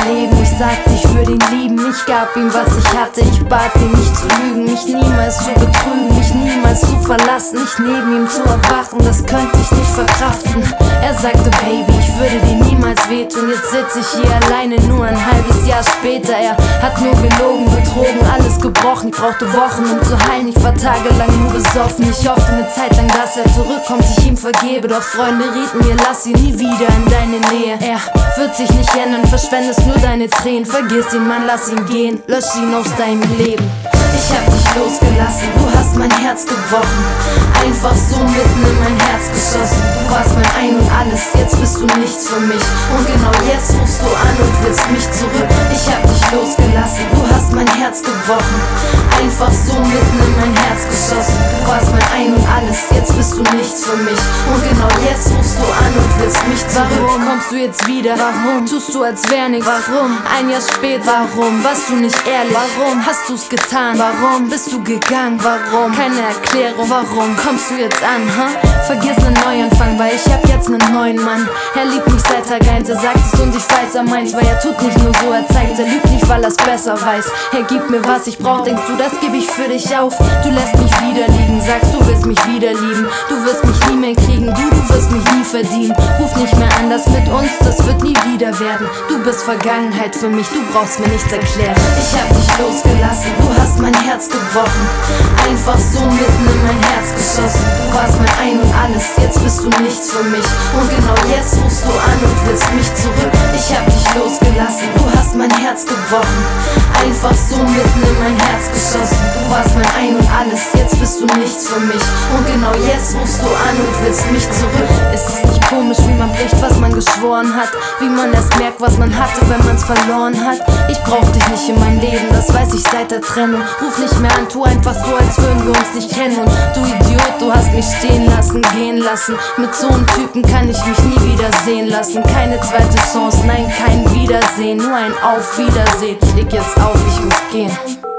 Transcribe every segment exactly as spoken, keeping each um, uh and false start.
Leben. Ich sagte, ich würde ihn lieben, ich gab ihm, was ich hatte. Ich bat ihn nicht zu lügen, mich niemals zu betrügen, mich niemals zu verlassen, nicht neben ihm zu erwachen, das könnte ich nicht verkraften. Er sagte, Baby, ich würde dir niemals wehtun. Jetzt sitz ich hier alleine, nur ein halbes Jahr später. Er hat nur gelogen, betrogen, alles gebrochen. Ich brauchte Wochen, um zu heilen, ich war tagelang nur besoffen. Ich hoffte eine Zeit lang, dass er zurückkommt, ich ihm vergebe. Doch Freunde rieten mir, lass ihn nie wieder in deine Nähe. Er wird sich nicht ändern, verschwendest nur deine Tränen. Vergiss ihn, Mann, lass ihn gehen, lösch ihn aus deinem Leben. Ich hab dich losgelassen, du hast mein Herz gebrochen, einfach so mitten in mein Herz geschossen. Du warst mein Ein und Alles, jetzt bist du nichts für mich. Und genau jetzt rufst du an und willst mich zurück. Ich hab dich losgelassen, du hast mein Herz gebrochen, einfach so mitten in mein Herz geschossen. Du warst mein Ein und Alles, jetzt bist du nichts für mich. Und genau jetzt rufst du an und willst mich zurück. Warum kommst du jetzt wieder? Warum tust du, als wär nichts? Warum? Ein Jahr später, warum? Warst du nicht ehrlich? Warum hast du's getan? Warum bist du gegangen? Warum? Keine Erklärung. Warum kommst du jetzt an? Huh? Vergiss nen Neuanfang, weil ich hab jetzt nen neuen Mann. Er liebt mich seit Tag eins, er sagt es und ich weiß, er meint's. Weil er tut nicht nur so, er zeigt, er lügt nicht, weil er's besser weiß. Er gibt mir, was ich brauch, denkst du, das geb ich für dich auf? Du lässt mich wieder liegen, sagst, du willst mich wieder lieben. Du wirst mich nie mehr kriegen, du, du wirst mich nie verdienen. Ruf nicht mehr an, das mit uns, das wird nie wieder werden. Du bist Vergangenheit für mich, du brauchst mir nichts erklären. Ich hab dich losgelassen, du hast mein Herz gebrochen, einfach so mitten in mein Herz geschossen. Du warst mein Ein und Alles, jetzt bist du nichts für mich. Und genau jetzt rufst du an und willst mich zurück. Ich hab dich losgelassen, du hast mein Herz gebrochen, einfach so mitten in mein Herz geschossen. Du warst mein Ein und Alles, jetzt bist du nichts für mich. Und genau jetzt rufst du an und willst mich zurück. Ist es nicht komisch, wie man bricht, was man geschworen hat? Wie man erst merkt, was man hatte, wenn man's verloren hat? Ich brauch dich nicht in meinem Leben, das weiß ich seit der Trennung. Ruf nicht mehr an, tu einfach so, als würden wir uns nicht kennen. Und du Idiot, du hast mich stehen lassen, gehen lassen. Mit so einem Typen kann ich mich nie wieder sehen lassen. Keine zweite Chance, nein, kein Wiedersehen, nur ein Auf Wiedersehen. Ich leg jetzt auf, ich muss gehen.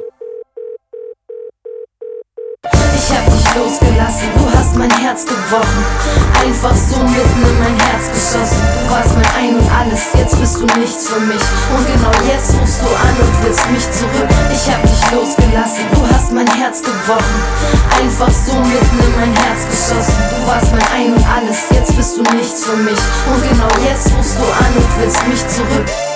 Ich hab dich losgelassen, du hast mein Herz gebrochen, einfach so mitten in mein Herz geschossen. Du warst mein Ein und Alles, jetzt bist du nichts für mich. Und genau jetzt rufst du an und willst mich zurück. Ich hab dich losgelassen, du hast mein Herz gebrochen, einfach so mitten in mein Herz geschossen. Du warst mein Ein und Alles, jetzt bist du nichts für mich. Und genau jetzt rufst du an und willst mich zurück.